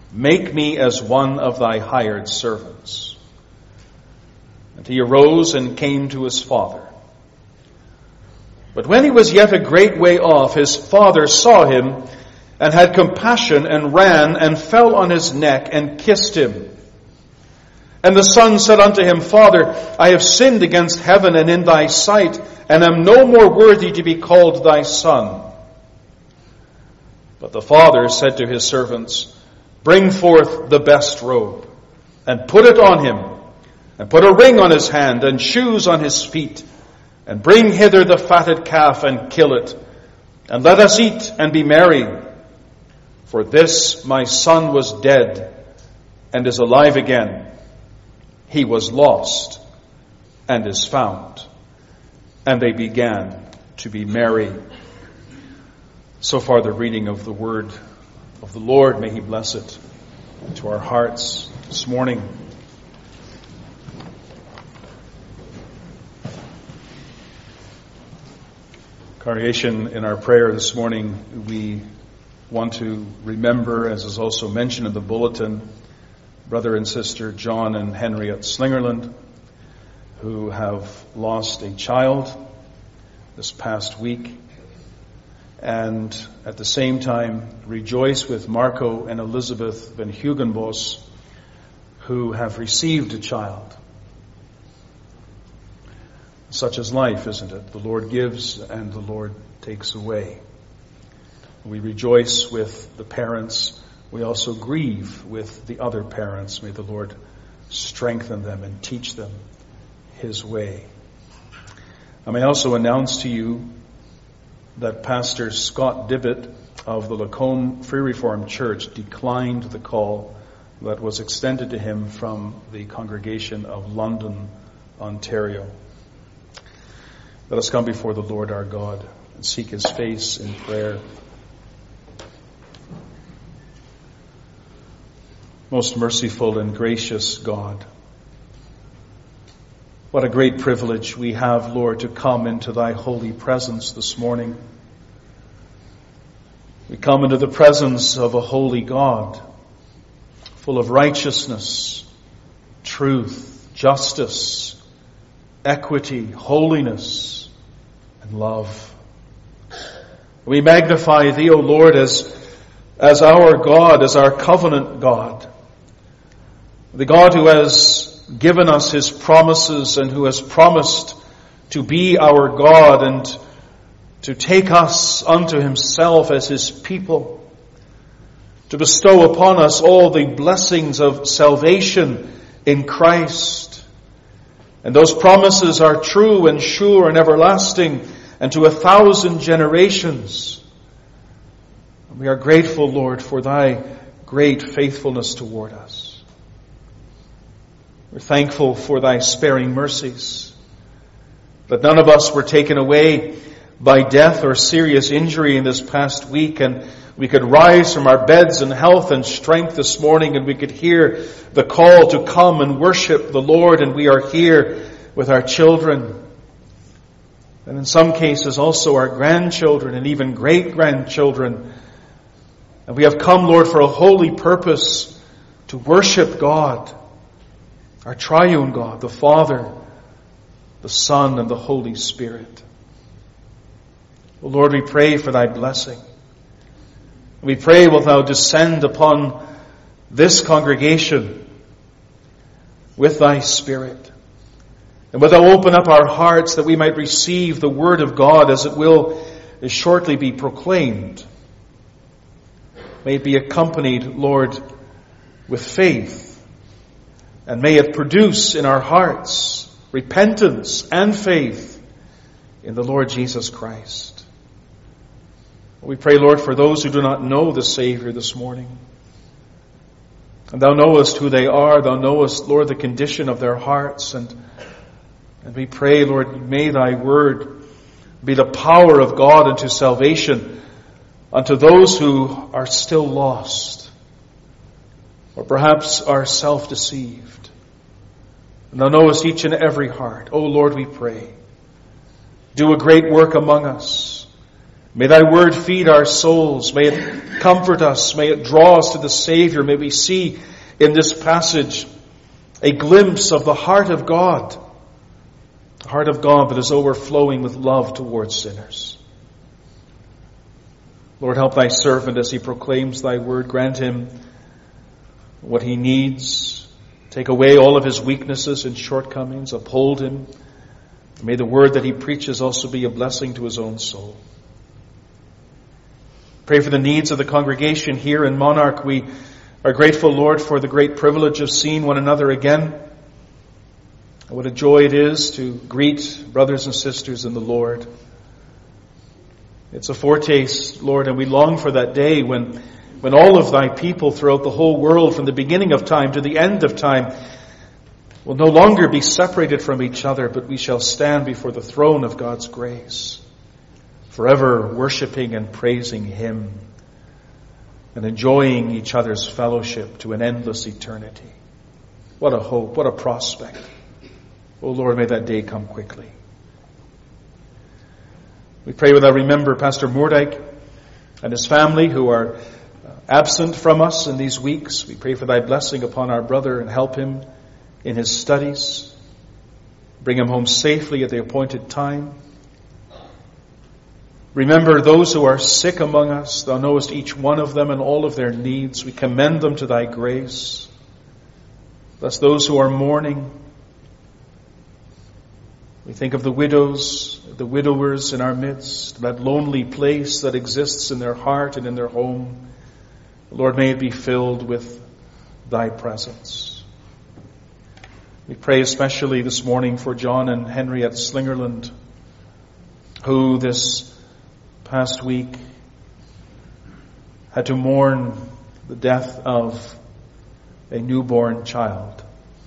Make me as one of thy hired servants." And he arose and came to his father. But when he was yet a great way off, his father saw him and had compassion and ran and fell on his neck and kissed him. And the son said unto him, "Father, I have sinned against heaven and in thy sight, and am no more worthy to be called thy son." But the father said to his servants, "Bring forth the best robe, and put it on him, and put a ring on his hand, and shoes on his feet, and bring hither the fatted calf, and kill it, and let us eat and be merry. For this my son was dead, and is alive again. He was lost, and is found." And they began to be merry. So far the reading of the word of the Lord. May he bless it to our hearts this morning. Congregation, in our prayer this morning, we want to remember, as is also mentioned in the bulletin, brother and sister John and Henriette Slingerland, who have lost a child this past week, and at the same time rejoice with Marco and Elizabeth Van Hugenbos, who have received a child. Such is life, isn't it? The Lord gives and the Lord takes away. We rejoice with the parents. We also grieve with the other parents. May the Lord strengthen them and teach them his way. I may also announce to you that Pastor Scott Dibbett of the Lacombe Free Reformed Church declined the call that was extended to him from the congregation of London, Ontario. Let us come before the Lord our God and seek his face in prayer. Most merciful and gracious God, what a great privilege we have, Lord, to come into thy holy presence this morning. We come into the presence of a holy God, full of righteousness, truth, justice, equity, holiness, and love. We magnify thee, O Lord, as our God, as our covenant God, the God who has given us his promises and who has promised to be our God and to take us unto himself as his people, to bestow upon us all the blessings of salvation in Christ. And those promises are true and sure and everlasting and to 1,000 generations. And we are grateful, Lord, for thy great faithfulness toward us. We're thankful for thy sparing mercies, that none of us were taken away by death or serious injury in this past week, and we could rise from our beds in health and strength this morning, and we could hear the call to come and worship the Lord, and we are here with our children, and in some cases also our grandchildren and even great-grandchildren. And we have come, Lord, for a holy purpose, to worship God, our triune God, the Father, the Son, and the Holy Spirit. O Lord, we pray for thy blessing. We pray wilt thou descend upon this congregation with thy Spirit. And wilt thou open up our hearts that we might receive the word of God as it will shortly be proclaimed. May it be accompanied, Lord, with faith. And may it produce in our hearts repentance and faith in the Lord Jesus Christ. We pray, Lord, for those who do not know the Savior this morning. And thou knowest who they are. Thou knowest, Lord, the condition of their hearts. And we pray, Lord, may thy word be the power of God unto salvation unto those who are still lost, or perhaps are self-deceived. And thou knowest each and every heart. O Lord, we pray, do a great work among us. May thy word feed our souls. May it comfort us. May it draw us to the Savior. May we see in this passage a glimpse of the heart of God. The heart of God that is overflowing with love towards sinners. Lord, help thy servant as he proclaims thy word. Grant him what he needs. Take away all of his weaknesses and shortcomings. Uphold him. May the word that he preaches also be a blessing to his own soul. Pray for the needs of the congregation here in Monarch. We are grateful, Lord, for the great privilege of seeing one another again. What a joy it is to greet brothers and sisters in the Lord. It's a foretaste, Lord, and we long for that day when all of thy people throughout the whole world, from the beginning of time to the end of time, will no longer be separated from each other, but we shall stand before the throne of God's grace, forever worshiping and praising him and enjoying each other's fellowship to an endless eternity. What a hope, what a prospect. Oh Lord, may that day come quickly. We pray without remember Pastor Moerdijk and his family who are absent from us in these weeks. We pray for thy blessing upon our brother and help him in his studies. Bring him home safely at the appointed time. Remember those who are sick among us. Thou knowest each one of them and all of their needs. We commend them to thy grace. Bless those who are mourning. We think of the widows, the widowers in our midst, that lonely place that exists in their heart and in their home. Lord, may it be filled with thy presence. We pray especially this morning for John and Henriette Slingerland, who this past week had to mourn the death of a newborn child.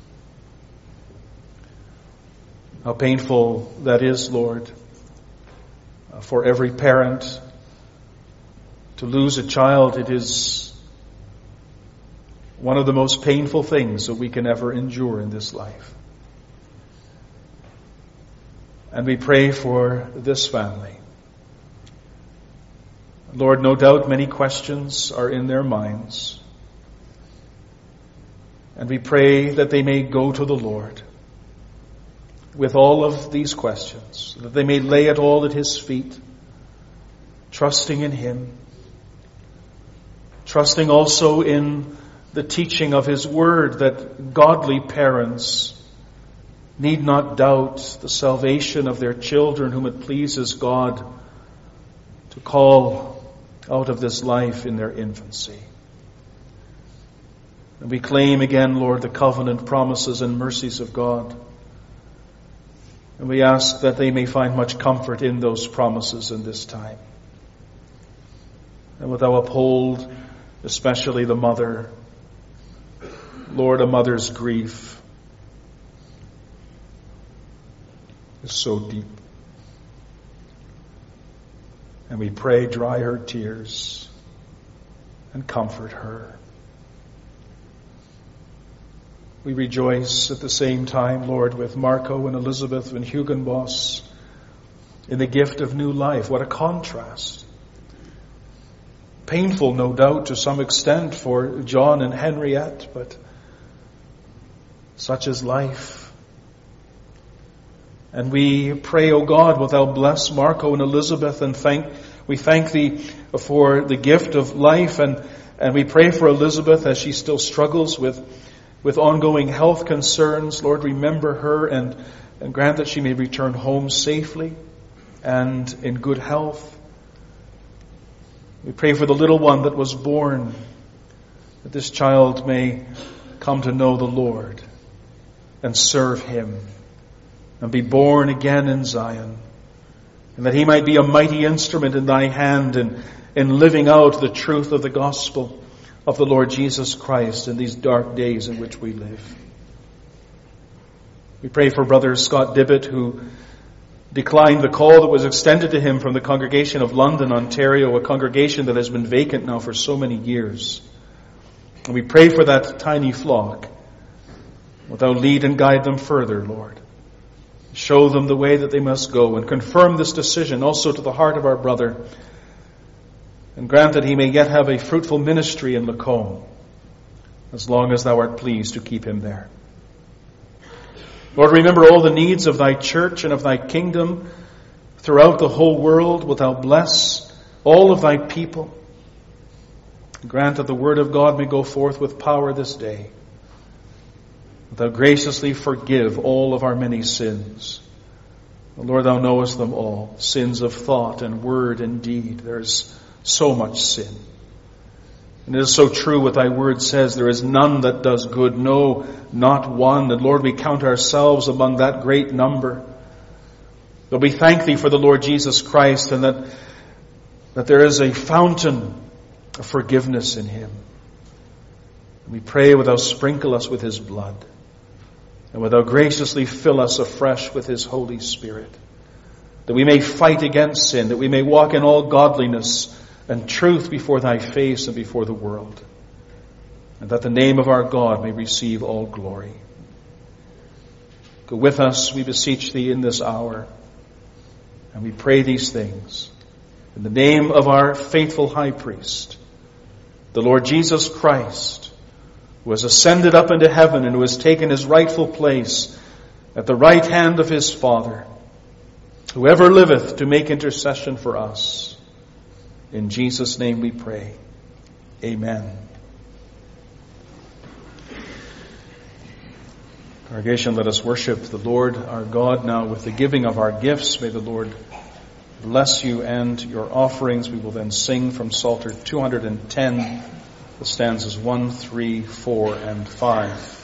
How painful that is, Lord, for every parent to lose a child. It is one of the most painful things that we can ever endure in this life. And we pray for this family. Lord, no doubt many questions are in their minds. And we pray that they may go to the Lord with all of these questions, that they may lay it all at his feet, trusting in him, trusting also in the teaching of his word, that godly parents need not doubt the salvation of their children whom it pleases God to call out of this life in their infancy. And we claim again, Lord, the covenant promises and mercies of God. And we ask that they may find much comfort in those promises in this time. And would thou uphold especially the mother. Lord, a mother's grief is so deep. And we pray, dry her tears and comfort her. We rejoice at the same time, Lord, with Marco and Elizabeth and Hugenboss in the gift of new life. What a contrast. Painful, no doubt, to some extent for John and Henriette, but such is life. And we pray, O God, wilt thou bless Marco and Elizabeth, and we thank thee for the gift of life, and we pray for Elizabeth as she still struggles with ongoing health concerns. Lord, remember her and grant that she may return home safely and in good health. We pray for the little one that was born, that this child may come to know the Lord and serve him and be born again in Zion, and that he might be a mighty instrument in thy hand in living out the truth of the gospel of the Lord Jesus Christ in these dark days in which we live. We pray for Brother Scott Dibbett, who declined the call that was extended to him from the congregation of London, Ontario, a congregation that has been vacant now for so many years. And we pray for that tiny flock. Wilt thou lead and guide them further, Lord? Show them the way that they must go, and confirm this decision also to the heart of our brother And grant that he may yet have a fruitful ministry in Lacombe, as long as thou art pleased to keep him there. Lord, remember all the needs of thy church and of thy kingdom throughout the whole world. Wilt thou bless all of thy people? Grant that the word of God may go forth with power this day. Wilt thou graciously forgive all of our many sins? Lord, thou knowest them all. Sins of thought and word and deed. There is so much sin. And it is so true what thy word says. There is none that does good. No, not one. And Lord, we count ourselves among that great number. But we thank thee for the Lord Jesus Christ, and that there is a fountain of forgiveness in him. And we pray wilt thou sprinkle us with his blood, and wilt thou graciously fill us afresh with his Holy Spirit, that we may fight against sin, that we may walk in all godliness and truth before thy face and before the world, and that the name of our God may receive all glory. Go with us, we beseech thee, in this hour, and we pray these things in the name of our faithful high priest, the Lord Jesus Christ, who has ascended up into heaven and who has taken his rightful place at the right hand of his Father, who ever liveth to make intercession for us. In Jesus' name we pray. Amen. Congregation, let us worship the Lord our God now with the giving of our gifts. May the Lord bless you and your offerings. We will then sing from Psalter 210, the stanzas 1, 3, 4, and 5.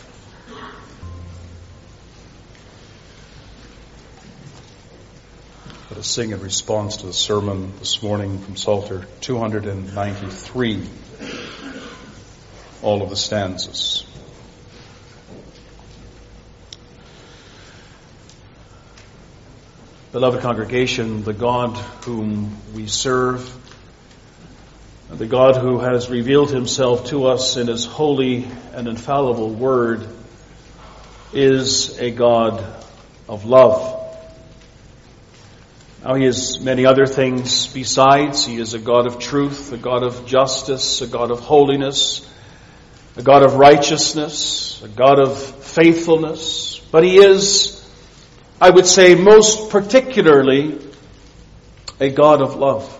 Let us sing in response to the sermon this morning from Psalter 293, all of the stanzas. Beloved congregation, the God whom we serve, the God who has revealed himself to us in his holy and infallible word, is a God of love. Now, he is many other things besides. He is a God of truth, a God of justice, a God of holiness, a God of righteousness, a God of faithfulness. But he is, I would say, most particularly a God of love.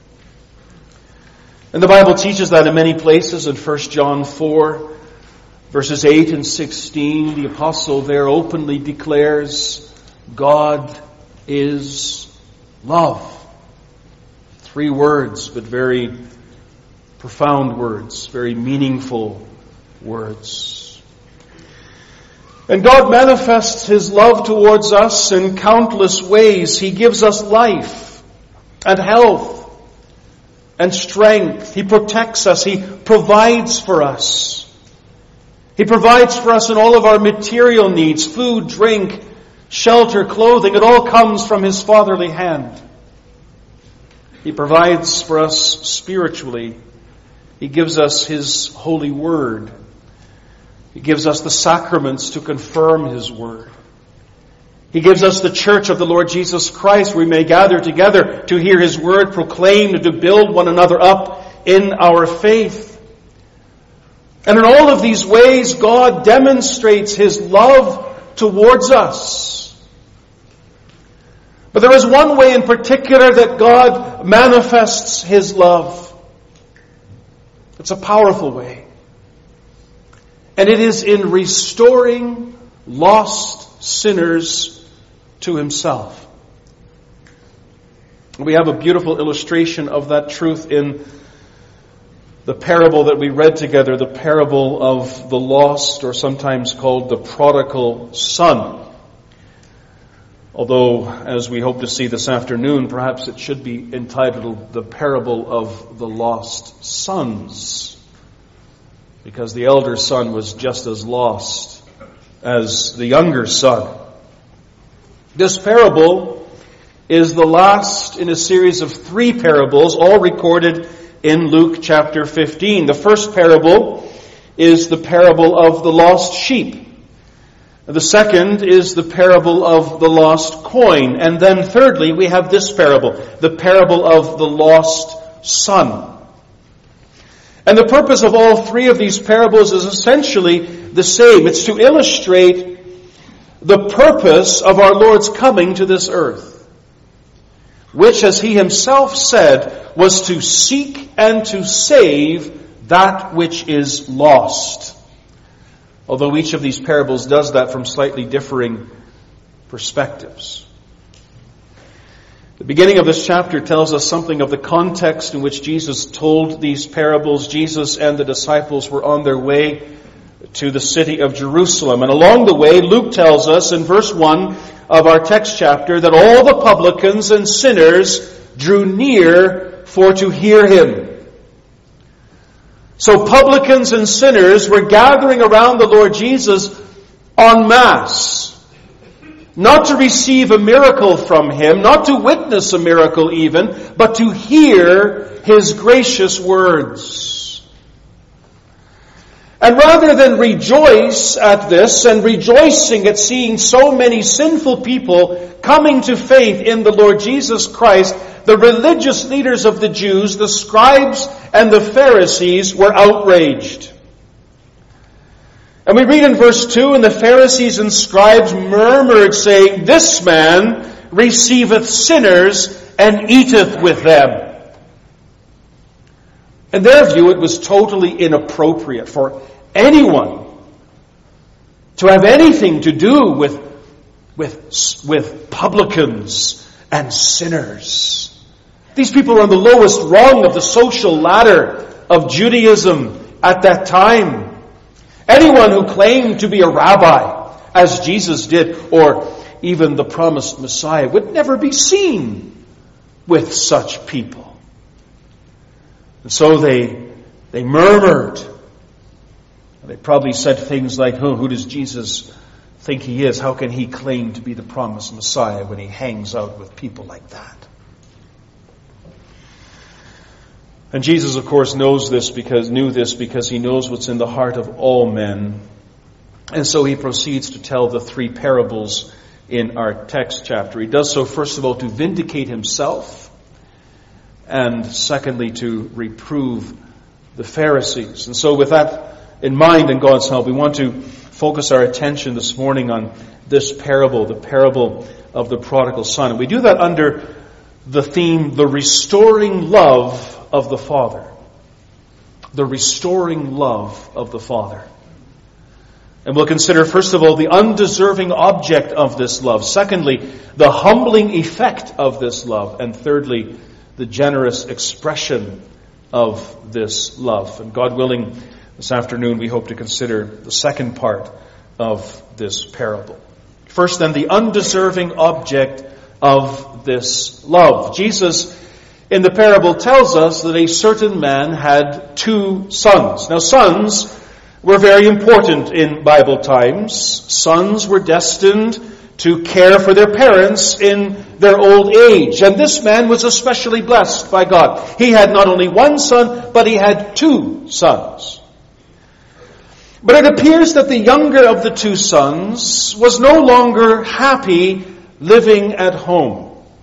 And the Bible teaches that in many places. In 1 John 4, verses 8 and 16, the apostle there openly declares, God is love. 3 words, but very profound words, very meaningful words. And God manifests his love towards us in countless ways. He gives us life and health and strength. He protects us. He provides for us. He provides for us in all of our material needs, food, drink, shelter, clothing. It all comes from his fatherly hand. He provides for us spiritually. He gives us his holy word. He gives us the sacraments to confirm his word. He gives us the church of the Lord Jesus Christ, where we may gather together to hear his word proclaimed and to build one another up in our faith. And in all of these ways, God demonstrates his love towards us. But there is one way in particular that God manifests his love. It's a powerful way. And it is in restoring lost sinners to himself. We have a beautiful illustration of that truth in the parable that we read together, the parable of the lost, or sometimes called the prodigal son. Although, as we hope to see this afternoon, perhaps it should be entitled the parable of the lost sons, because the elder son was just as lost as the younger son. This parable is the last in a series of 3 parables, all recorded in Luke chapter 15. The first parable is the parable of the lost sheep. The second is the parable of the lost coin. And then thirdly, we have this parable, the parable of the lost son. And the purpose of all three of these parables is essentially the same. It's to illustrate the purpose of our Lord's coming to this earth, which, as he himself said, was to seek and to save that which is lost. Although each of these parables does that from slightly differing perspectives. The beginning of this chapter tells us something of the context in which Jesus told these parables. Jesus and the disciples were on their way to the city of Jerusalem. And along the way, Luke tells us in verse 1 of our text chapter that all the publicans and sinners drew near for to hear him. So publicans and sinners were gathering around the Lord Jesus en masse. Not to receive a miracle from him, not to witness a miracle even, but to hear his gracious words. And rather than rejoice at this and rejoicing at seeing so many sinful people coming to faith in the Lord Jesus Christ, the religious leaders of the Jews, the scribes and the Pharisees, were outraged. And we read in verse 2, and the Pharisees and scribes murmured, saying, "This man receiveth sinners and eateth with them." In their view, it was totally inappropriate for anyone to have anything to do with publicans and sinners. These people are on the lowest rung of the social ladder of Judaism at that time. Anyone who claimed to be a rabbi, as Jesus did, or even the promised Messiah, would never be seen with such people. And so they murmured. They probably said things like, who does Jesus think he is? How can he claim to be the promised Messiah when he hangs out with people like that? And Jesus, of course, knew this because he knows what's in the heart of all men. And so he proceeds to tell the three parables in our text chapter. He does so, first of all, to vindicate himself, and secondly, to reprove the Pharisees. And so with that in mind and God's help, we want to focus our attention this morning on this parable, the parable of the prodigal son. And we do that under the theme, the restoring love of the Father. The restoring love of the Father. And we'll consider, first of all, the undeserving object of this love. Secondly, the humbling effect of this love. And thirdly, the generous expression of this love. And God willing, this afternoon we hope to consider the second part of this parable. First then, the undeserving object of this love. Jesus in the parable tells us that a certain man had two sons. Now, sons were very important in Bible times. Sons were destined to care for their parents in their old age. And this man was especially blessed by God. He had not only one son, but he had two sons. But it appears that the younger of the two sons was no longer happy living at home.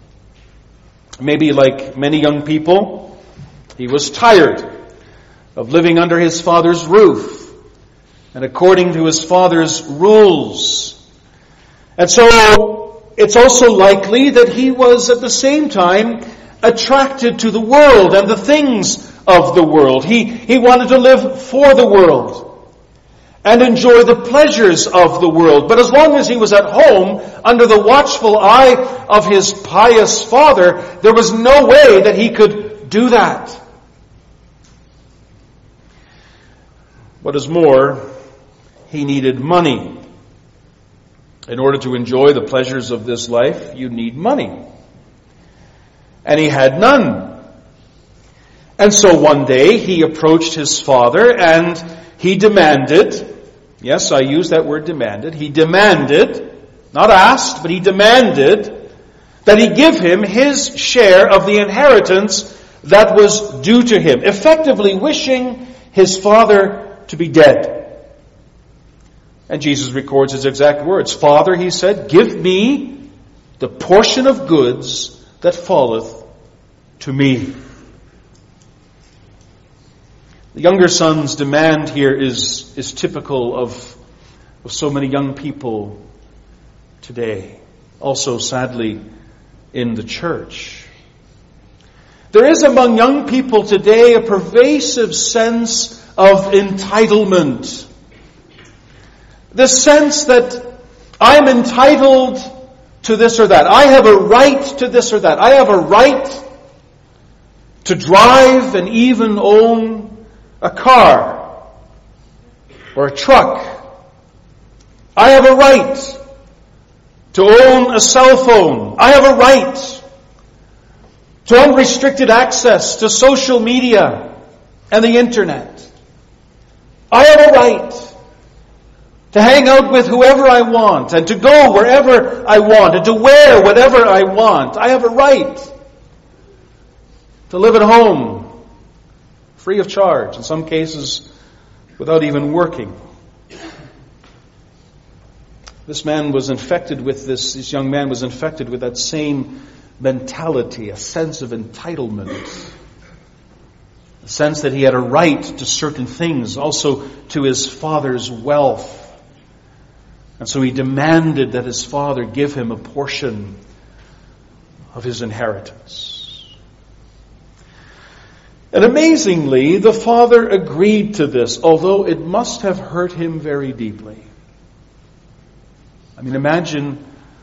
Maybe like many young people, he was tired of living under his father's roof and according to his father's rules. And so it's also likely that he was at the same time attracted to the world and the things of the world. He wanted to live for the world and enjoy the pleasures of the world. But as long as he was at home, under the watchful eye of his pious father, there was no way that he could do that. What is more, he needed money. In order to enjoy the pleasures of this life, you need money. And he had none. And so one day he approached his father and he demanded, yes, I use that word demanded, he demanded, not asked, but he demanded that he give him his share of the inheritance that was due to him, effectively wishing his father to be dead. And Jesus records his exact words. "Father," he said, "give me the portion of goods that falleth to me." The younger son's demand here is typical of so many young people today. Also, sadly, in the church. There is among young people today a pervasive sense of entitlement. The sense that I'm entitled to this or that. I have a right to this or that. I have a right to drive and even own a car or a truck. I have a right to own a cell phone. I have a right to unrestricted access to social media and the internet. I have a right to hang out with whoever I want and to go wherever I want and to wear whatever I want. I have a right to live at home free of charge, in some cases without even working. This man was infected with this young man was infected with that same mentality, a sense of entitlement. A sense that he had a right to certain things, also to his father's wealth. And so he demanded that his father give him a portion of his inheritance. And amazingly, the father agreed to this, although it must have hurt him very deeply. I mean, imagine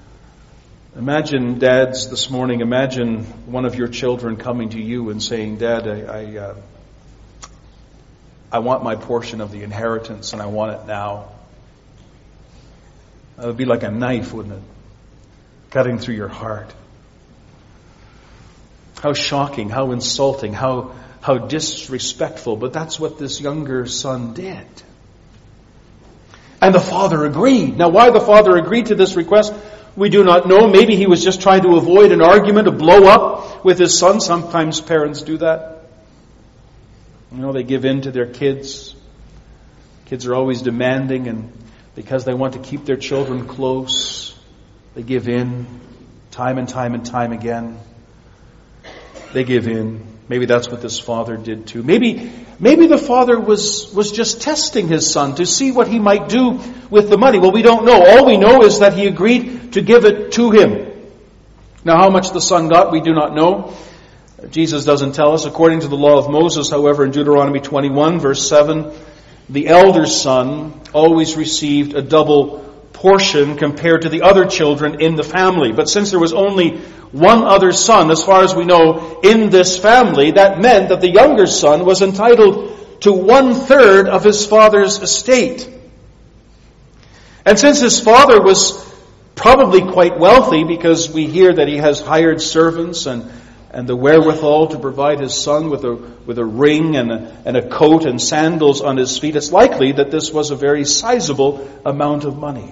dads this morning, imagine one of your children coming to you and saying, Dad, I want my portion of the inheritance and I want it now. That would be like a knife, wouldn't it? Cutting through your heart. How shocking, how insulting, how disrespectful. But that's what this younger son did. And the father agreed. Now, why the father agreed to this request, we do not know. Maybe he was just trying to avoid an argument, a blow up with his son. Sometimes parents do that. They give in to their kids. Kids are always demanding, and because they want to keep their children close, they give in time and time and time again. They give in. Maybe that's what this father did too. Maybe the father was just testing his son to see what he might do with the money. Well, we don't know. All we know is that he agreed to give it to him. Now, how much the son got, we do not know. Jesus doesn't tell us. According to the law of Moses, however, in Deuteronomy 21, verse 7, the elder son always received a double portion compared to the other children in the family. But since there was only one other son, as far as we know, in this family, that meant that the younger son was entitled to 1/3 of his father's estate. And since his father was probably quite wealthy, because we hear that he has hired servants and the wherewithal to provide his son with a ring and a coat and sandals on his feet, it's likely that this was a very sizable amount of money.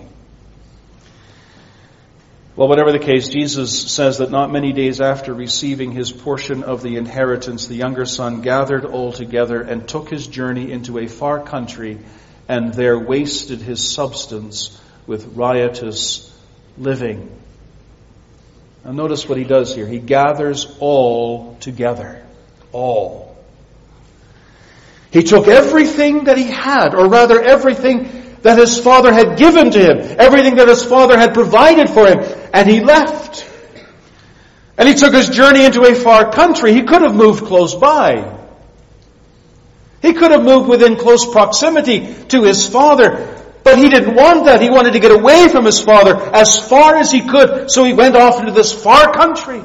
Well, whatever the case, Jesus says that not many days after receiving his portion of the inheritance, the younger son gathered all together and took his journey into a far country, and there wasted his substance with riotous living. Now notice what he does here. He gathers all together. All. He took everything that he had, or rather everything that his father had given to him, everything that his father had provided for him, and he left. And he took his journey into a far country. He could have moved close by. He could have moved within close proximity to his father. But he didn't want that. He wanted to get away from his father as far as he could. So he went off into this far country.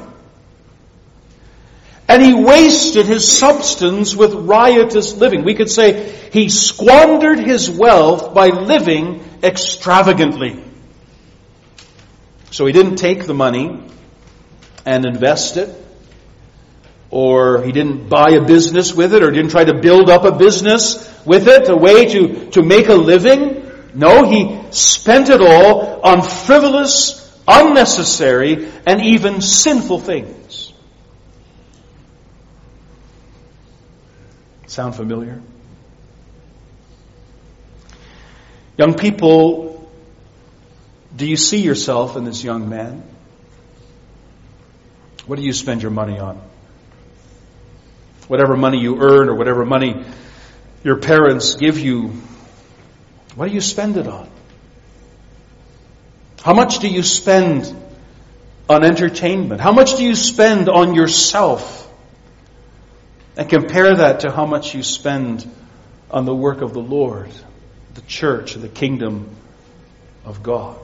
And he wasted his substance with riotous living. We could say he squandered his wealth by living extravagantly. So he didn't take the money and invest it, or he didn't buy a business with it, or didn't try to build up a business with it, a way to make a living. No, he spent it all on frivolous, unnecessary, and even sinful things. Sound familiar? Young people, do you see yourself in this young man? What do you spend your money on? Whatever money you earn or whatever money your parents give you, what do you spend it on? How much do you spend on entertainment? How much do you spend on yourself? And compare that to how much you spend on the work of the Lord, the church, and the kingdom of God.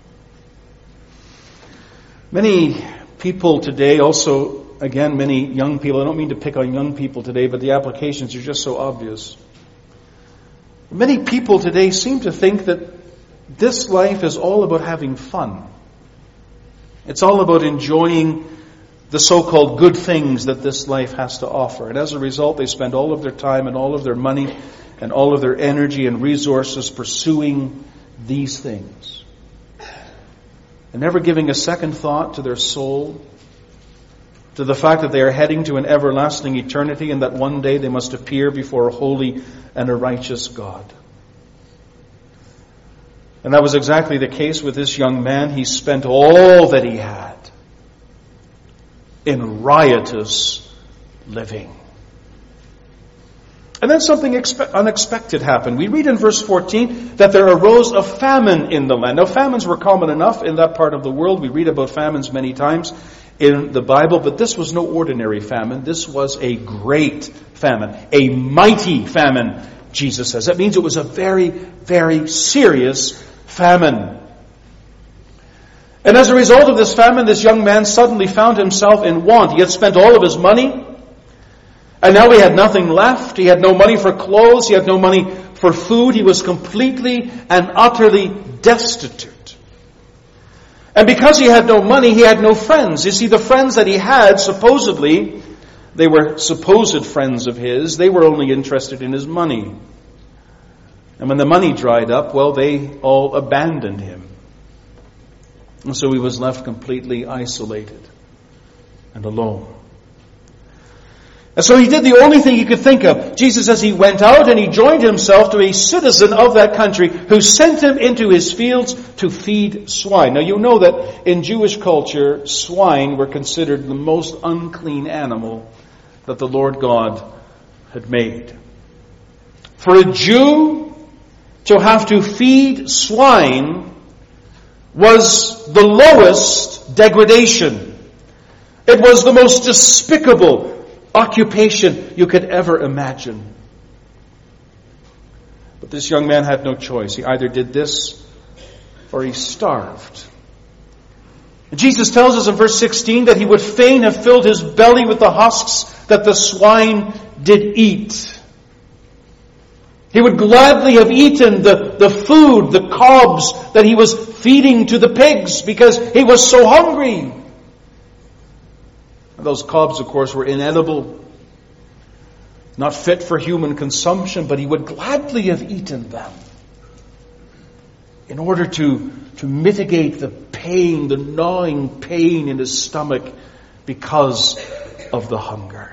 Many people today also, again, many young people, I don't mean to pick on young people today, but the applications are just so obvious. Many people today seem to think that this life is all about having fun. It's all about enjoying the so-called good things that this life has to offer. And as a result, they spend all of their time and all of their money and all of their energy and resources pursuing these things. And never giving a second thought to their soul, to the fact that they are heading to an everlasting eternity and that one day they must appear before a holy and a righteous God. And that was exactly the case with this young man. He spent all that he had in riotous living. And then something unexpected happened. We read in verse 14 that there arose a famine in the land. Now, famines were common enough in that part of the world. We read about famines many times in the Bible, but this was no ordinary famine. This was a great famine, a mighty famine, Jesus says. That means it was a very, very serious famine. And as a result of this famine, this young man suddenly found himself in want. He had spent all of his money, and now he had nothing left. He had no money for clothes. He had no money for food. He was completely and utterly destitute. And because he had no money, he had no friends. You see, the friends that he had, supposedly, they were supposed friends of his. They were only interested in his money. And when the money dried up, well, they all abandoned him. And so he was left completely isolated and alone. And so he did the only thing he could think of. Jesus says he went out and he joined himself to a citizen of that country who sent him into his fields to feed swine. Now you know that in Jewish culture, swine were considered the most unclean animal that the Lord God had made. For a Jew to have to feed swine was the lowest degradation. It was the most despicable occupation you could ever imagine. But this young man had no choice. He either did this or he starved. And Jesus tells us in verse 16 that he would fain have filled his belly with the husks that the swine did eat. He would gladly have eaten the food, the cobs that he was feeding to the pigs because he was so hungry. And those cobs, of course, were inedible, not fit for human consumption, but he would gladly have eaten them in order to mitigate the pain, the gnawing pain in his stomach because of the hunger.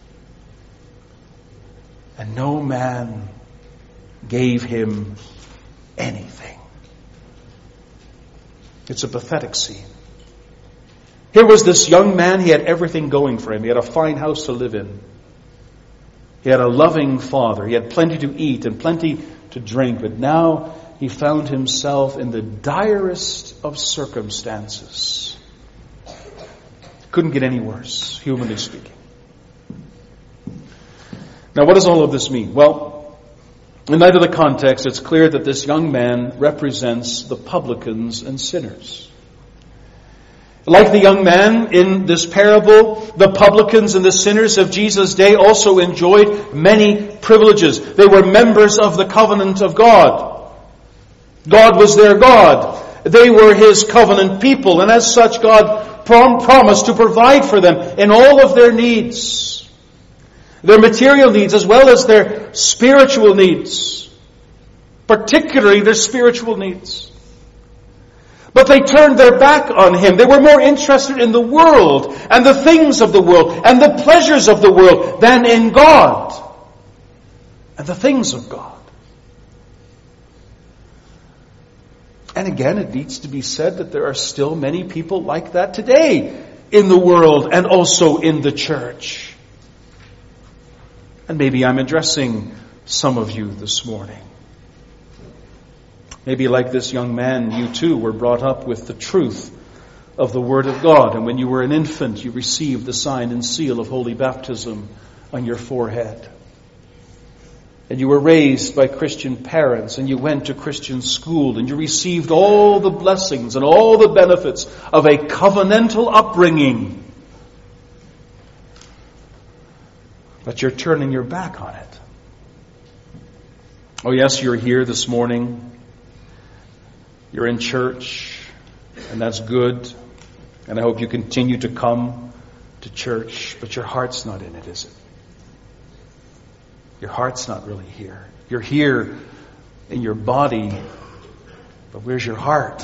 And no man gave him anything. It's a pathetic scene. Here was this young man, he had everything going for him. He had a fine house to live in. He had a loving father. He had plenty to eat and plenty to drink. But now he found himself in the direst of circumstances. Couldn't get any worse, humanly speaking. Now, what does all of this mean? Well, in light of the context, it's clear that this young man represents the publicans and sinners. Like the young man in this parable, the publicans and the sinners of Jesus' day also enjoyed many privileges. They were members of the covenant of God. God was their God. They were His covenant people, and as such, God promised to provide for them in all of their needs. Their material needs as well as their spiritual needs. Particularly their spiritual needs. But they turned their back on Him. They were more interested in the world and the things of the world and the pleasures of the world than in God and the things of God. And again, it needs to be said that there are still many people like that today in the world and also in the church. And maybe I'm addressing some of you this morning. Maybe like this young man, you too were brought up with the truth of the Word of God. And when you were an infant, you received the sign and seal of holy baptism on your forehead. And you were raised by Christian parents, and you went to Christian school, and you received all the blessings and all the benefits of a covenantal upbringing. But you're turning your back on it. Oh yes, you're here this morning. You're in church, and that's good. And I hope you continue to come to church, but your heart's not in it, is it? Your heart's not really here. You're here in your body, but where's your heart?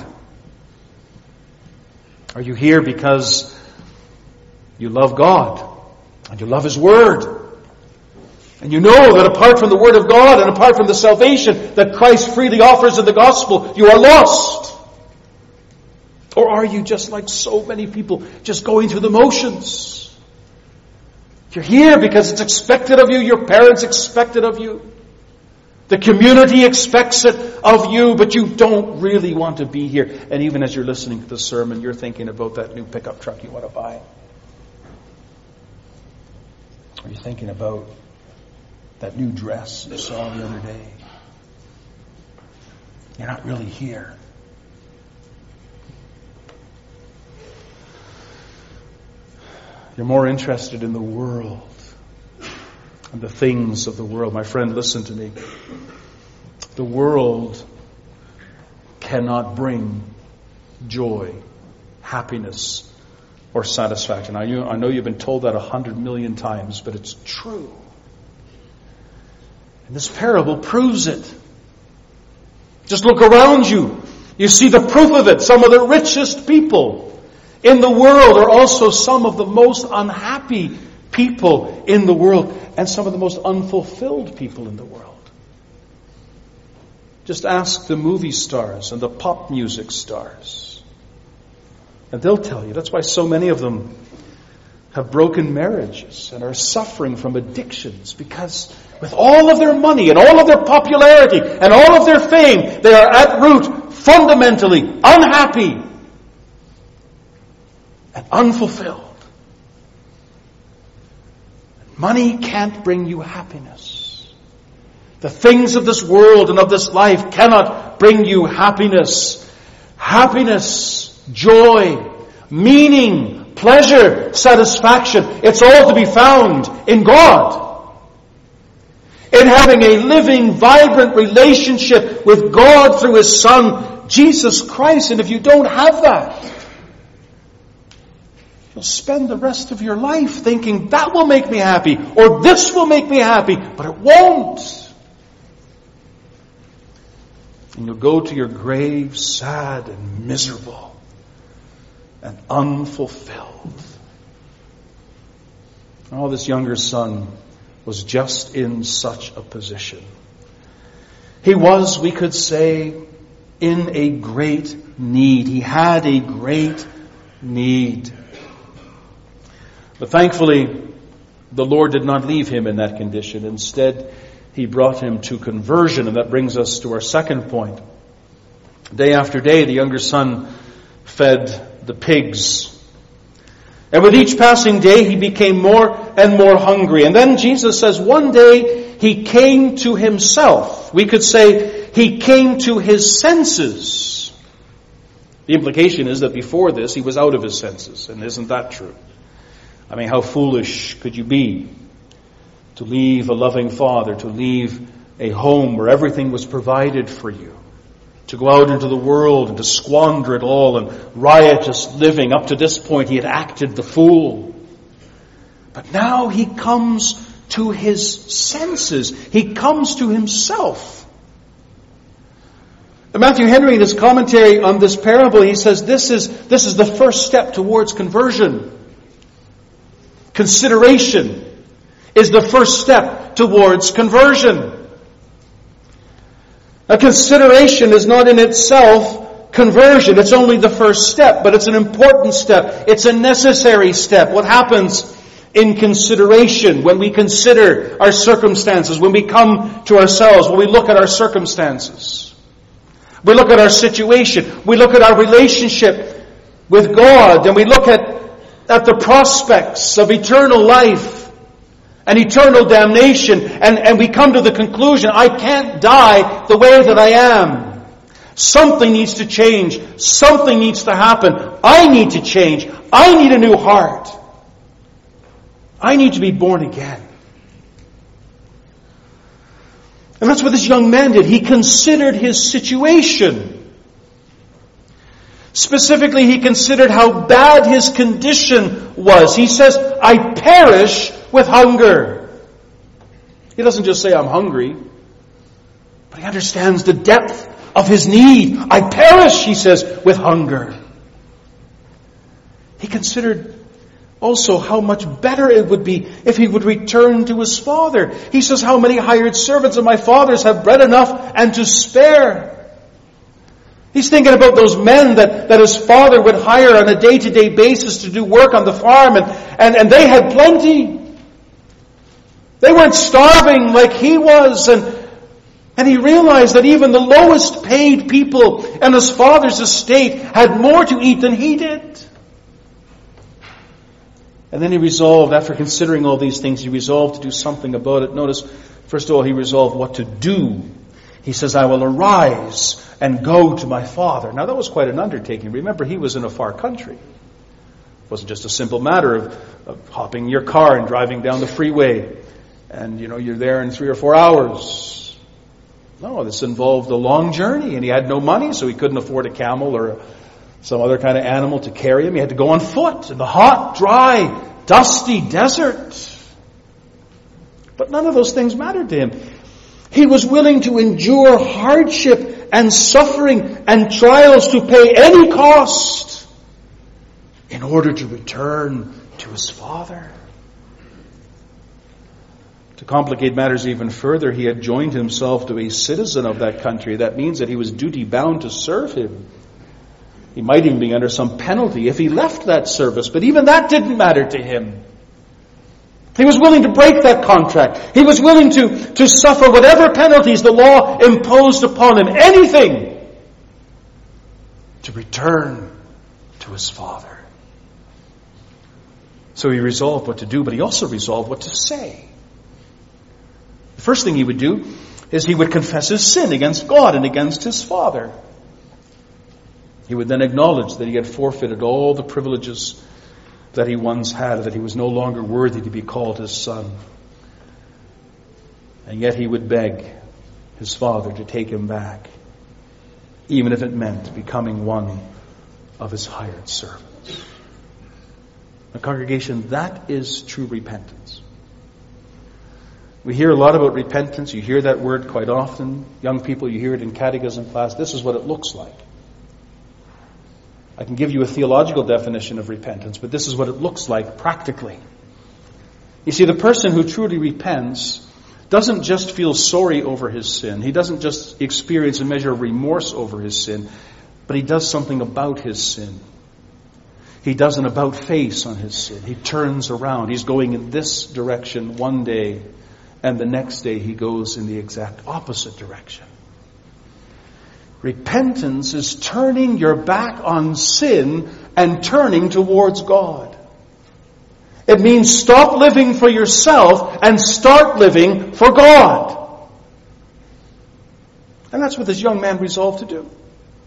Are you here because you love God and you love His Word? And you know that apart from the Word of God and apart from the salvation that Christ freely offers in the gospel, you are lost. Or are you just like so many people, just going through the motions? You're here because it's expected of you, your parents expect it of you, the community expects it of you, but you don't really want to be here. And even as you're listening to the sermon, you're thinking about that new pickup truck you want to buy. Are you thinking about that new dress you saw the other day? You're not really here. You're more interested in the world and the things of the world. My friend, listen to me. The world cannot bring joy, happiness, or satisfaction. I know you've been told that 100 million times, but it's true. And this parable proves it. Just look around you. You see the proof of it. Some of the richest people in the world are also some of the most unhappy people in the world, and some of the most unfulfilled people in the world. Just ask the movie stars and the pop music stars, and they'll tell you. That's why so many of them have broken marriages and are suffering from addictions, because with all of their money and all of their popularity and all of their fame, they are at root fundamentally unhappy and unfulfilled. Money can't bring you happiness. The things of this world and of this life cannot bring you happiness. Happiness, joy, meaning, pleasure, satisfaction. It's all to be found in God. In having a living, vibrant relationship with God through His Son, Jesus Christ. And if you don't have that, you'll spend the rest of your life thinking that will make me happy or this will make me happy, but it won't. And you'll go to your grave sad and miserable and unfulfilled. Oh, this younger son was just in such a position. He was, we could say, in a great need. He had a great need. But thankfully, the Lord did not leave him in that condition. Instead, He brought him to conversion. And that brings us to our second point. Day after day, the younger son fed the pigs. And with each passing day, he became more and more hungry. And then Jesus says, one day he came to himself. We could say he came to his senses. The implication is that before this, he was out of his senses. And isn't that true? I mean, how foolish could you be to leave a loving father, to leave a home where everything was provided for you, to go out into the world and to squander it all in riotous living. Up to this point, he had acted the fool. But now he comes to his senses. He comes to himself. And Matthew Henry, in his commentary on this parable, he says this is the first step towards conversion. Consideration is the first step towards conversion. A consideration is not in itself conversion. It's only the first step, but it's an important step. It's a necessary step. What happens in consideration when we consider our circumstances, when we come to ourselves, when we look at our circumstances. We look at our situation, we look at our relationship with God, and we look at the prospects of eternal life and eternal damnation, and we come to the conclusion, I can't die the way that I am. Something needs to change. Something needs to happen. I need to change. I need a new heart. I need to be born again. And that's what this young man did. He considered his situation. Specifically, he considered how bad his condition was. He says, I perish with hunger. He doesn't just say, I'm hungry, but he understands the depth of his need. I perish, he says, with hunger. He considered also how much better it would be if he would return to his father. He says, how many hired servants of my father's have bread enough and to spare? He's thinking about those men that his father would hire on a day-to-day basis to do work on the farm, and they had plenty. They weren't starving like he was, and he realized that even the lowest paid people in his father's estate had more to eat than he did. And then he resolved, after considering all these things, he resolved to do something about it. Notice, first of all, he resolved what to do. He says, I will arise and go to my father. Now that was quite an undertaking. Remember, he was in a far country. It wasn't just a simple matter of hopping your car and driving down the freeway. And, you're there in 3 or 4 hours. No, this involved a long journey, and he had no money, so he couldn't afford a camel or some other kind of animal to carry him. He had to go on foot in the hot, dry, dusty desert. But none of those things mattered to him. He was willing to endure hardship and suffering and trials to pay any cost in order to return to his father. To complicate matters even further, he had joined himself to a citizen of that country. That means that he was duty-bound to serve him. He might even be under some penalty if he left that service, but even that didn't matter to him. He was willing to break that contract. He was willing to suffer whatever penalties the law imposed upon him, anything, to return to his father. So he resolved what to do, but he also resolved what to say. The first thing he would do is he would confess his sin against God and against his father. He would then acknowledge that he had forfeited all the privileges that he once had, that he was no longer worthy to be called his son. And yet he would beg his father to take him back, even if it meant becoming one of his hired servants. Now, congregation, that is true repentance. We hear a lot about repentance. You hear that word quite often. Young people, you hear it in catechism class. This is what it looks like. I can give you a theological definition of repentance, but this is what it looks like practically. You see, the person who truly repents doesn't just feel sorry over his sin. He doesn't just experience a measure of remorse over his sin, but he does something about his sin. He does an about-face on his sin. He turns around. He's going in this direction one day, and the next day he goes in the exact opposite direction. Repentance is turning your back on sin and turning towards God. It means stop living for yourself and start living for God. And that's what this young man resolved to do.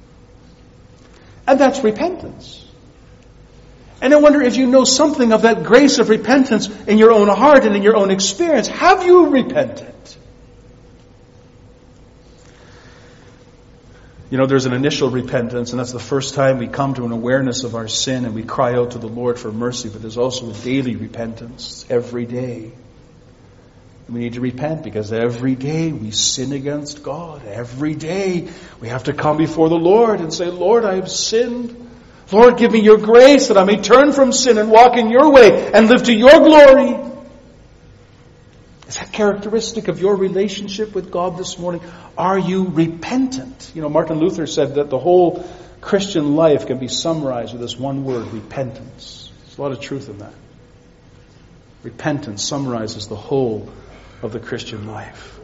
And that's repentance. And I wonder if you know something of that grace of repentance in your own heart and in your own experience. Have you repented? There's an initial repentance, and that's the first time we come to an awareness of our sin and we cry out to the Lord for mercy. But there's also a daily repentance every day. We need to repent because every day we sin against God. Every day we have to come before the Lord and say, Lord, I have sinned. Lord, give me your grace that I may turn from sin and walk in your way and live to your glory. Is that characteristic of your relationship with God this morning? Are you repentant? Martin Luther said that the whole Christian life can be summarized with this one word, repentance. There's a lot of truth in that. Repentance summarizes the whole of the Christian life.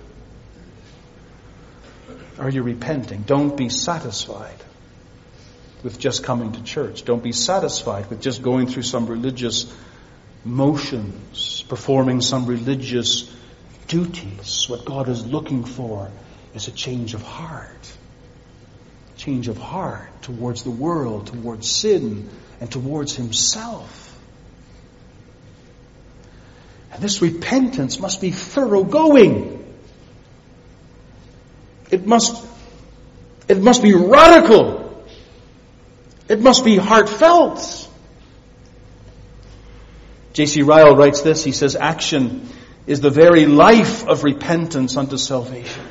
Are you repenting? Don't be satisfied with just coming to church. Don't be satisfied with just going through some religious motions, performing some religious duties. What God is looking for is a change of heart. Change of heart towards the world, towards sin, and towards Himself. And this repentance must be thoroughgoing. It must be radical. It must be heartfelt. J.C. Ryle writes this. He says, action is the very life of repentance unto salvation.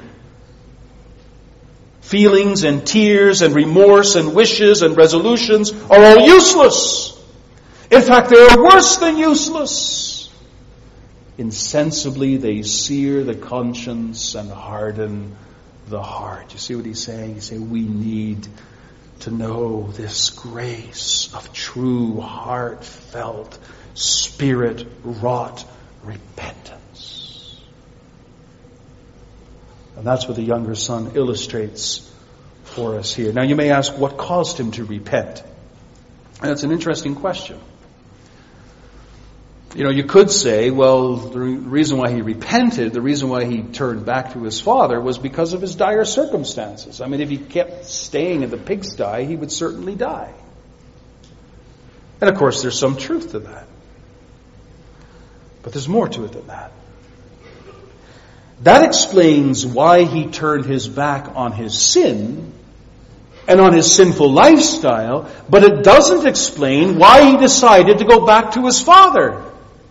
Feelings and tears and remorse and wishes and resolutions are all useless. In fact, they are worse than useless. Insensibly they sear the conscience and harden the heart. You see what he's saying? He's saying we need to know this grace of true, heartfelt, Spirit-wrought repentance. And that's what the younger son illustrates for us here. Now you may ask, what caused him to repent? And that's an interesting question. You know, you could say, well, the reason why he repented, the reason why he turned back to his father was because of his dire circumstances. I mean, if he kept staying in the pigsty, he would certainly die. And of course, there's some truth to that. But there's more to it than that. That explains why he turned his back on his sin and on his sinful lifestyle, but it doesn't explain why he decided to go back to his father.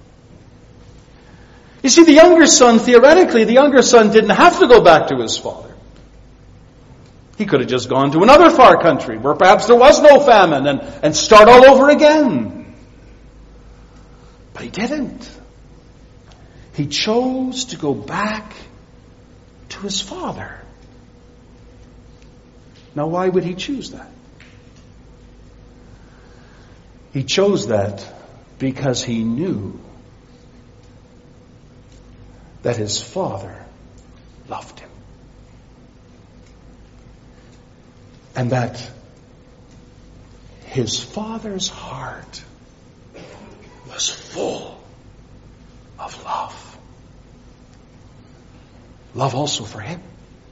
You see, theoretically, the younger son didn't have to go back to his father. He could have just gone to another far country where perhaps there was no famine and start all over again. But he didn't. He chose to go back to his father. Now, why would he choose that? He chose that because he knew that his father loved him. And that his father's heart was full of love. Love also for him.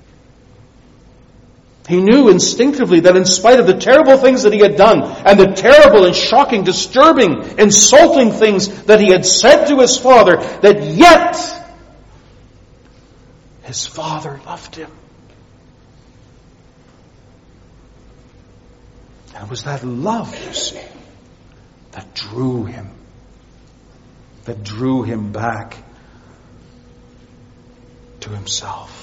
He knew instinctively that in spite of the terrible things that he had done, and the terrible and shocking, disturbing, insulting things that he had said to his father, that yet his father loved him. And it was that love, you see, that drew him back to himself.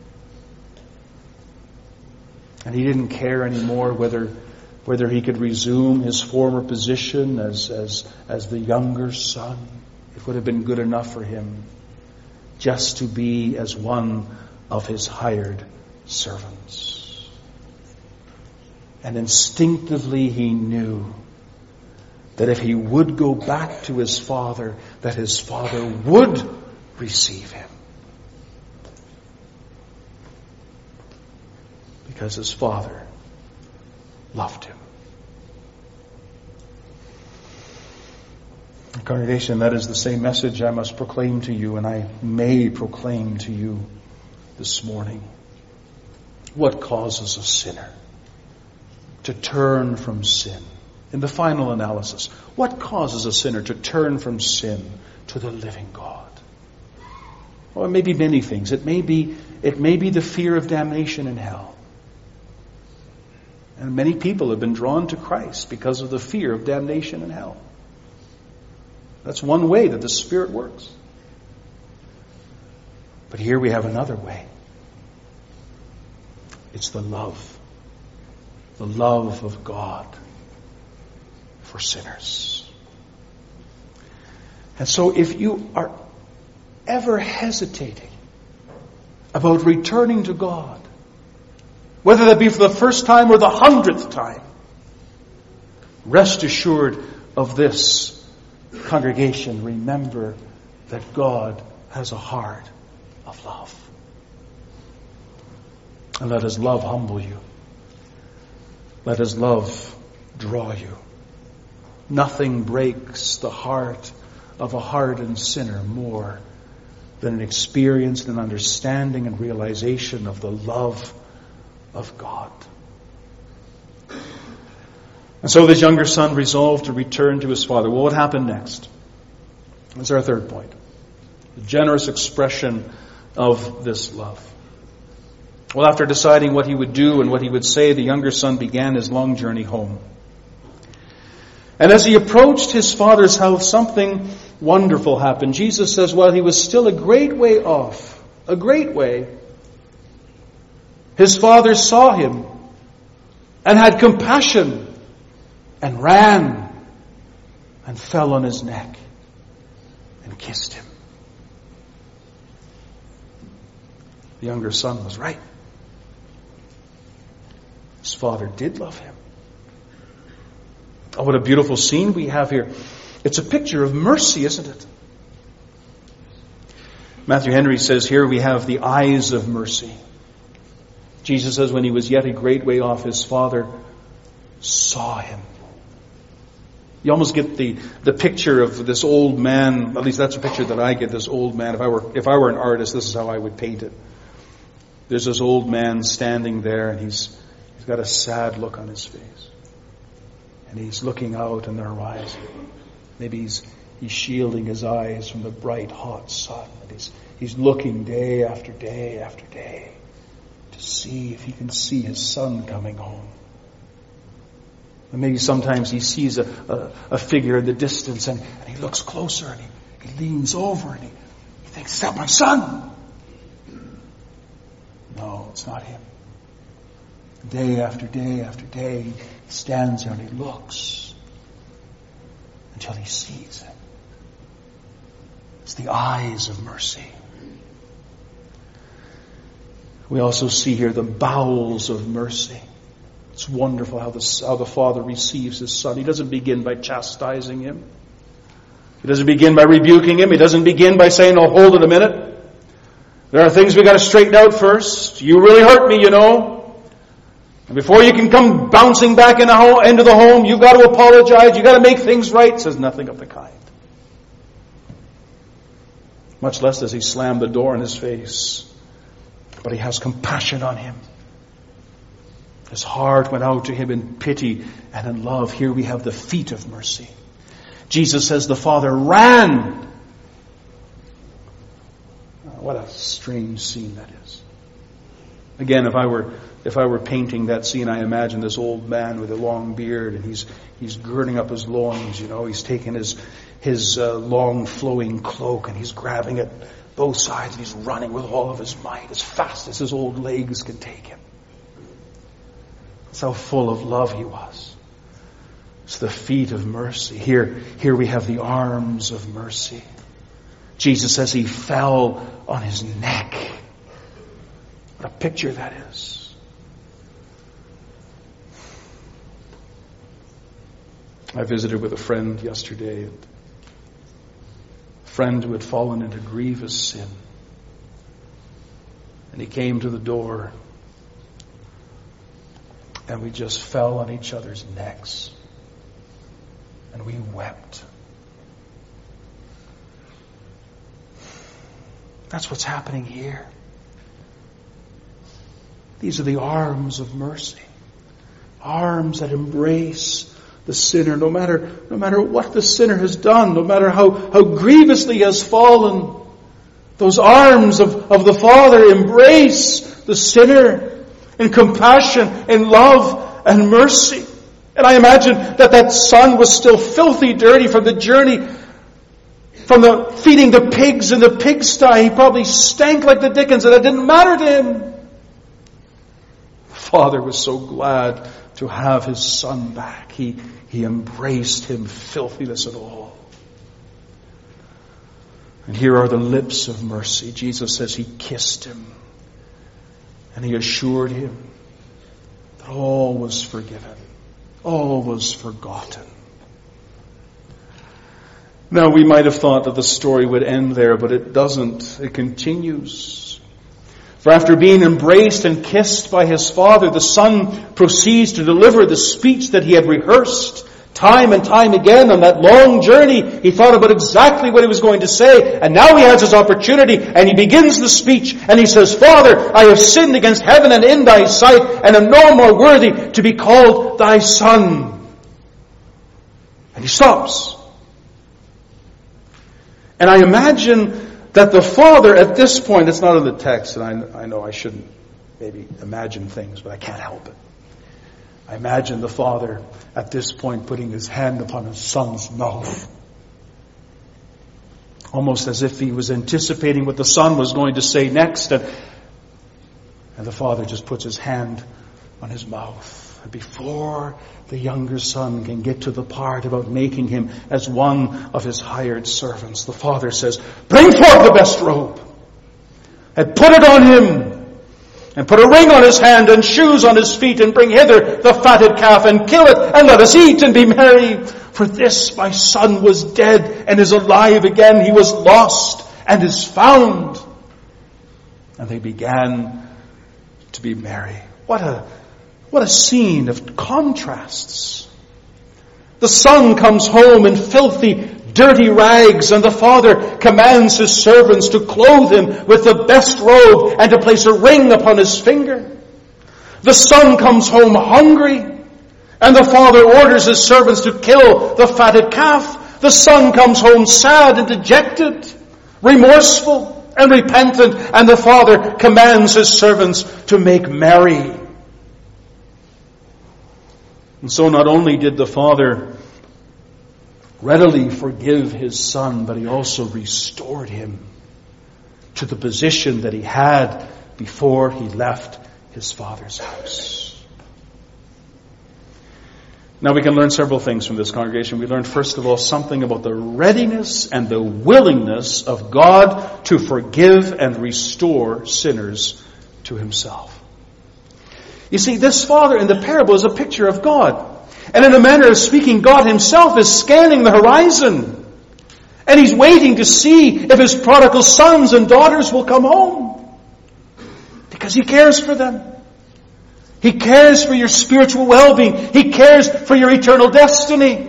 And he didn't care anymore whether he could resume his former position as the younger son. It would have been good enough for him just to be as one of his hired servants. And instinctively he knew that if he would go back to his father, that his father would receive him. Because his father loved him. Congregation, that is the same message I must proclaim to you, and I may proclaim to you this morning. What causes a sinner to turn from sin? In the final analysis, what causes a sinner to turn from sin to the living God? Well, it may be many things. It may be the fear of damnation in hell. And many people have been drawn to Christ because of the fear of damnation in hell. That's one way that the Spirit works. But here we have another way. It's the love of God for sinners. And so if you are ever hesitating about returning to God, whether that be for the first time or the 100th time, rest assured of this, Congregation, remember that God has a heart of love. And let His love humble you. Let His love draw you. Nothing breaks the heart of a hardened sinner more than an experience and an understanding and realization of the love of God. And so this younger son resolved to return to his father. Well, what happened next? That's our third point. The generous expression of this love. Well, after deciding what he would do and what he would say, the younger son began his long journey home. And as he approached his father's house, something wonderful happened. Jesus says, while he was still a great way off, a great way, his father saw him and had compassion and ran and fell on his neck and kissed him. The younger son was right. His father did love him. Oh, what a beautiful scene we have here. It's a picture of mercy, isn't it? Matthew Henry says here we have the eyes of mercy. Jesus says when he was yet a great way off, his father saw him. You almost get the picture of this old man. At least that's a picture that I get, this old man. If I were an artist, this is how I would paint it. There's this old man standing there, and he's got a sad look on his face. And he's looking out on the horizon. Maybe he's shielding his eyes from the bright, hot sun. And he's looking day after day after day to see if he can see his son coming home. And maybe sometimes he sees a figure in the distance and he looks closer and he leans over and he thinks, is that my son? No, it's not him. Day after day after day, he stands there and he looks until he sees it. It's the eyes of mercy. We also see here the bowels of mercy. It's wonderful how the father receives his son. He doesn't begin by chastising him. He doesn't begin by rebuking him. He doesn't begin by saying, oh, hold it a minute. There are things we got to straighten out first. You really hurt me, you know. And before you can come bouncing back into the home, you've got to apologize. You've got to make things right. It says nothing of the kind. Much less does he slam the door in his face. But he has compassion on him. His heart went out to him in pity and in love. Here we have the feet of mercy. Jesus says the father ran. What a strange scene that is. Again, if I were painting that scene, I imagine this old man with a long beard, and he's girding up his loins. You know, he's taking his long flowing cloak and he's grabbing at both sides and he's running with all of his might as fast as his old legs can take him. That's how full of love he was. It's the feet of mercy. Here we have the arms of mercy. Jesus says he fell on his neck. What a picture that is. I visited with a friend yesterday, a friend who had fallen into grievous sin. And he came to the door, and we just fell on each other's necks, and we wept. That's what's happening here. These are the arms of mercy. Arms that embrace the sinner, no matter what the sinner has done, no matter how grievously he has fallen. Those arms of the Father embrace the sinner in compassion, in love and mercy. And I imagine that son was still filthy dirty from the journey, from the feeding the pigs in the pigsty. He probably stank like the dickens, and it didn't matter to him. Father was so glad to have his son back. He embraced him, filthiness and all. And here are the lips of mercy. Jesus says he kissed him. And he assured him that all was forgiven. All was forgotten. Now, we might have thought that the story would end there, but it doesn't. It continues. For after being embraced and kissed by his father, the son proceeds to deliver the speech that he had rehearsed time and time again on that long journey. He thought about exactly what he was going to say, and now he has his opportunity, and he begins the speech, and he says, Father, I have sinned against heaven and in thy sight, and am no more worthy to be called thy son. And he stops. And I imagine that the father at this point, it's not in the text, and I know I shouldn't maybe imagine things, but I can't help it. I imagine the father at this point putting his hand upon his son's mouth. Almost as if he was anticipating what the son was going to say next. And the father just puts his hand on his mouth. And before the younger son can get to the part about making him as one of his hired servants, the father says, bring forth the best robe and put it on him. And put a ring on his hand and shoes on his feet, and bring hither the fatted calf and kill it, and let us eat and be merry. For this my son was dead and is alive again. He was lost and is found. And they began to be merry. What a scene of contrasts. The son comes home in filthy, dirty rags, and the father commands his servants to clothe him with the best robe and to place a ring upon his finger. The son comes home hungry, and the father orders his servants to kill the fatted calf. The son comes home sad and dejected, remorseful and repentant, and the father commands his servants to make merry. And so not only did the father readily forgive his son, but he also restored him to the position that he had before he left his father's house. Now we can learn several things from this congregation. We learned, first of all, something about the readiness and the willingness of God to forgive and restore sinners to himself. You see, this father in the parable is a picture of God. And in a manner of speaking, God himself is scanning the horizon. And he's waiting to see if his prodigal sons and daughters will come home. Because he cares for them. He cares for your spiritual well-being. He cares for your eternal destiny.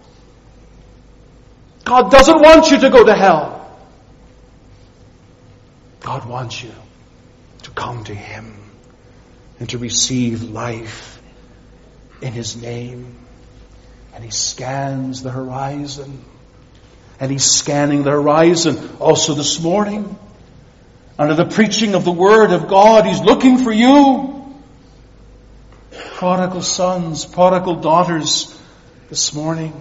God doesn't want you to go to hell. God wants you to come to him and to receive life in his name. And he scans the horizon. And he's scanning the horizon also this morning. Under the preaching of the Word of God, he's looking for you. Prodigal sons, prodigal daughters this morning.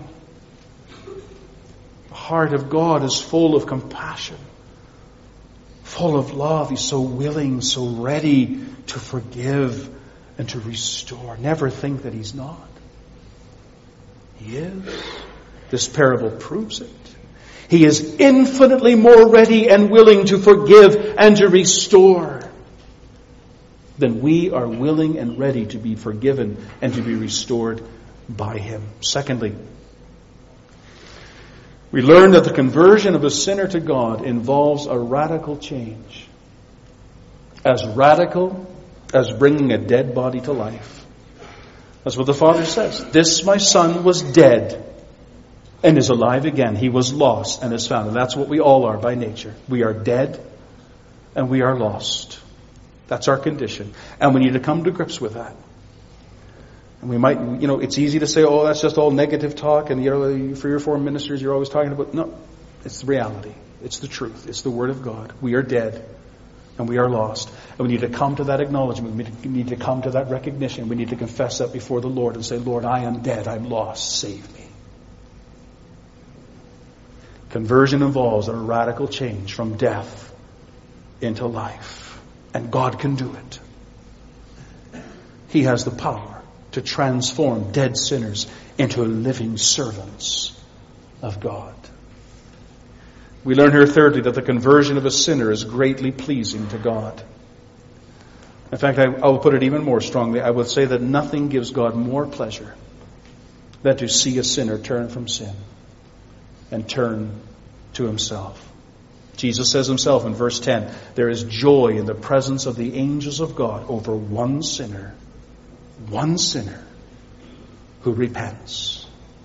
The heart of God is full of compassion, full of love. He's so willing, so ready to forgive and to restore. Never think that he's not. He is. This parable proves it. He is infinitely more ready and willing to forgive and to restore than we are willing and ready to be forgiven and to be restored by him. Secondly, we learn that the conversion of a sinner to God involves a radical change. As radical as bringing a dead body to life. That's what the Father says. This my son was dead and is alive again. He was lost and is found. And that's what we all are by nature. We are dead and we are lost. That's our condition. And we need to come to grips with that. And we might, it's easy to say, oh, that's just all negative talk. And 3 or 4 ministers, you're always talking about. No, it's the reality. It's the truth. It's the Word of God. We are dead and we are lost. And we need to come to that acknowledgement. We need to come to that recognition. We need to confess that before the Lord and say, Lord, I am dead. I'm lost. Save me. Conversion involves a radical change from death into life. And God can do it. He has the power to transform dead sinners into living servants of God. We learn here thirdly that the conversion of a sinner is greatly pleasing to God. In fact, I will put it even more strongly. I will say that nothing gives God more pleasure than to see a sinner turn from sin. and turn to Himself. Jesus says Himself in verse 10, there is joy in the presence of the angels of God over one sinner who repents.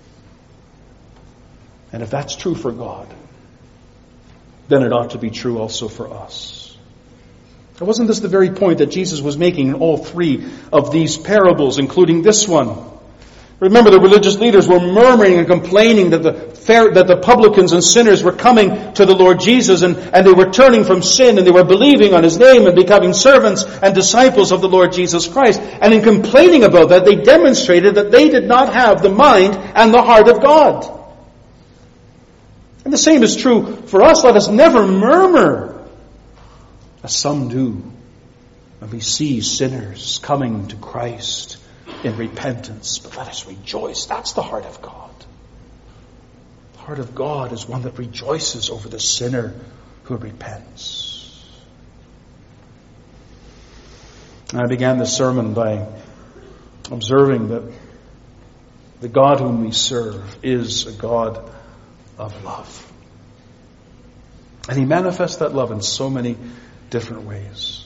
And if that's true for God, then it ought to be true also for us. Wasn't this the very point that Jesus was making in all three of these parables, including this one? Remember, the religious leaders were murmuring and complaining that the publicans and sinners were coming to the Lord Jesus and they were turning from sin and they were believing on His name and becoming servants and disciples of the Lord Jesus Christ. And in complaining about that, they demonstrated that they did not have the mind and the heart of God. And the same is true for us. Let us never murmur, as some do, when we see sinners coming to Christ in repentance. But let us rejoice. That's the heart of God. The heart of God is one that rejoices over the sinner who repents. And I began the sermon by observing that the God whom we serve is a God of love. And He manifests that love in so many different ways.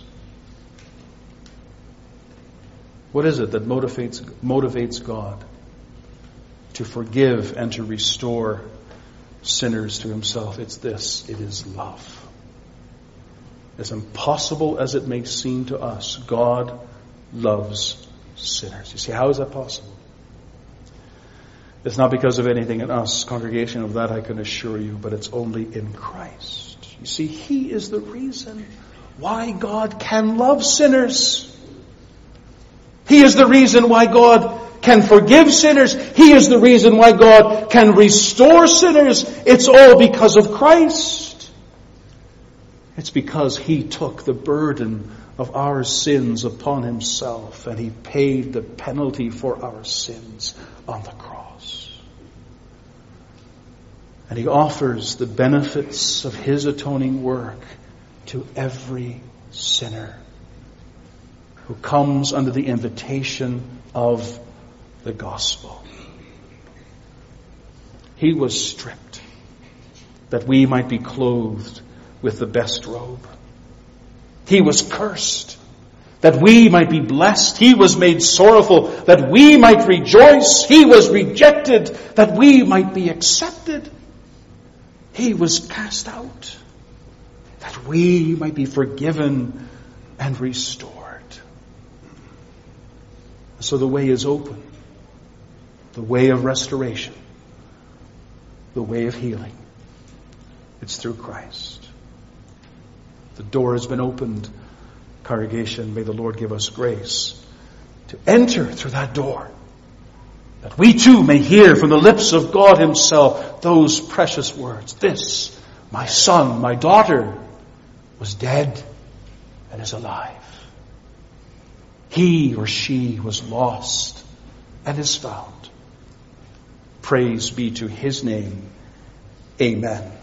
What is it that motivates God to forgive and to restore sinners to Himself? It's this. It is love. As impossible as it may seem to us, God loves sinners. You see, how is that possible? It's not because of anything in us, congregation, of that I can assure you, but it's only in Christ. You see, He is the reason why God can love sinners. He is the reason why God can forgive sinners. He is the reason why God can restore sinners. It's all because of Christ. It's because He took the burden of our sins upon Himself and He paid the penalty for our sins on the cross. And He offers the benefits of His atoning work to every sinner who comes under the invitation of the gospel. He was stripped that we might be clothed with the best robe. He was cursed that we might be blessed. He was made sorrowful that we might rejoice. He was rejected that we might be accepted. He was cast out that we might be forgiven and restored. So the way is open. The way of restoration. The way of healing. It's through Christ. The door has been opened. Congregation, may the Lord give us grace to enter through that door, that we too may hear from the lips of God Himself those precious words. This, my son, my daughter, was dead and is alive. He or she was lost and is found. Praise be to His name. Amen.